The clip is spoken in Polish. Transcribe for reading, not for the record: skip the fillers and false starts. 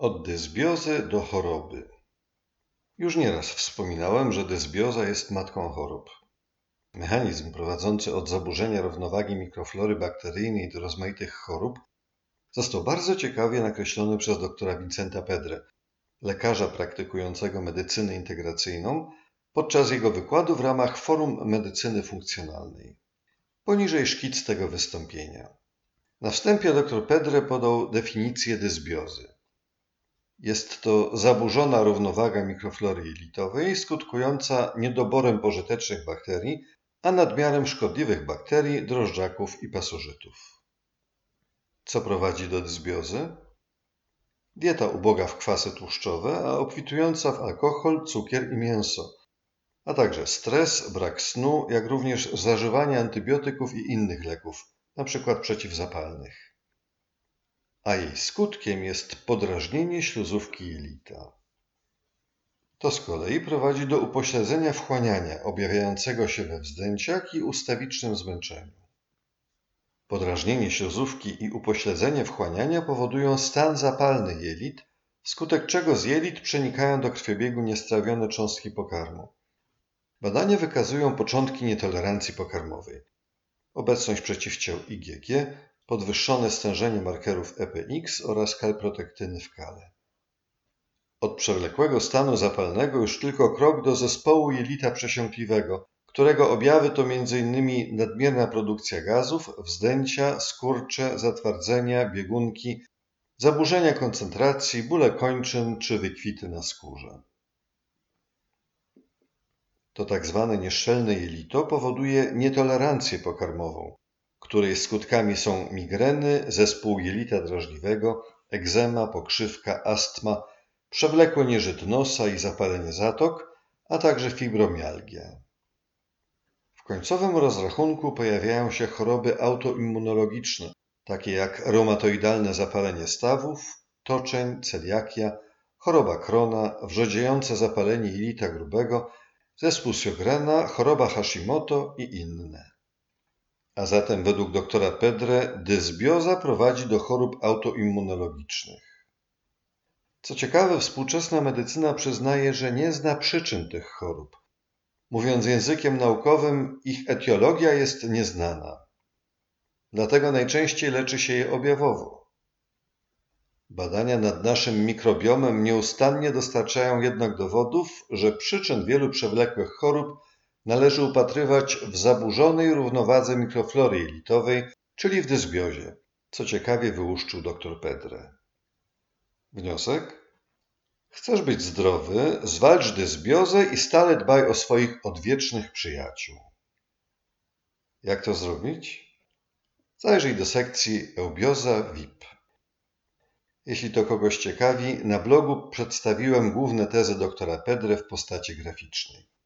Od dysbiozy do choroby. Już nieraz wspominałem, że dysbioza jest matką chorób. Mechanizm prowadzący od zaburzenia równowagi mikroflory bakteryjnej do rozmaitych chorób został bardzo ciekawie nakreślony przez doktora Vincenta Pedrę, lekarza praktykującego medycynę integracyjną, podczas jego wykładu w ramach Forum Medycyny Funkcjonalnej. Poniżej szkic tego wystąpienia. Na wstępie dr Pedre podał definicję dysbiozy. Jest to zaburzona równowaga mikroflory jelitowej skutkująca niedoborem pożytecznych bakterii, a nadmiarem szkodliwych bakterii, drożdżaków i pasożytów. Co prowadzi do dysbiozy? Dieta uboga w kwasy tłuszczowe, a obfitująca w alkohol, cukier i mięso, a także stres, brak snu, jak również zażywanie antybiotyków i innych leków, np. przeciwzapalnych. A jej skutkiem jest podrażnienie śluzówki jelita. To z kolei prowadzi do upośledzenia wchłaniania, objawiającego się we wzdęciach i ustawicznym zmęczeniu. Podrażnienie śluzówki i upośledzenie wchłaniania powodują stan zapalny jelit, wskutek czego z jelit przenikają do krwiobiegu niestrawione cząstki pokarmu. Badania wykazują początki nietolerancji pokarmowej, obecność przeciwciał IgG, podwyższone stężenie markerów EPX oraz kalprotektyny w kale. Od przewlekłego stanu zapalnego już tylko krok do zespołu jelita przesiąkliwego, którego objawy to m.in. nadmierna produkcja gazów, wzdęcia, skurcze, zatwardzenia, biegunki, zaburzenia koncentracji, bóle kończyn czy wykwity na skórze. To tzw. nieszczelne jelito powoduje nietolerancję pokarmową, której skutkami są migreny, zespół jelita drażliwego, egzema, pokrzywka, astma, przewlekły nieżyt nosa i zapalenie zatok, a także fibromialgia. W końcowym rozrachunku pojawiają się choroby autoimmunologiczne, takie jak reumatoidalne zapalenie stawów, toczeń, celiakia, choroba Crohna, wrzodziejące zapalenie jelita grubego, zespół Sjogrena, choroba Hashimoto i inne. A zatem według doktora Pedre dysbioza prowadzi do chorób autoimmunologicznych. Co ciekawe, współczesna medycyna przyznaje, że nie zna przyczyn tych chorób. Mówiąc językiem naukowym, ich etiologia jest nieznana. Dlatego najczęściej leczy się je objawowo. Badania nad naszym mikrobiomem nieustannie dostarczają jednak dowodów, że przyczyn wielu przewlekłych chorób należy upatrywać w zaburzonej równowadze mikroflory jelitowej, czyli w dysbiozie, co ciekawie wyłuszczył dr Pedre. Wniosek? Chcesz być zdrowy, zwalcz dysbiozę i stale dbaj o swoich odwiecznych przyjaciół. Jak to zrobić? Zajrzyj do sekcji Eubioza VIP. Jeśli to kogoś ciekawi, na blogu przedstawiłem główne tezy dr Pedre w postaci graficznej.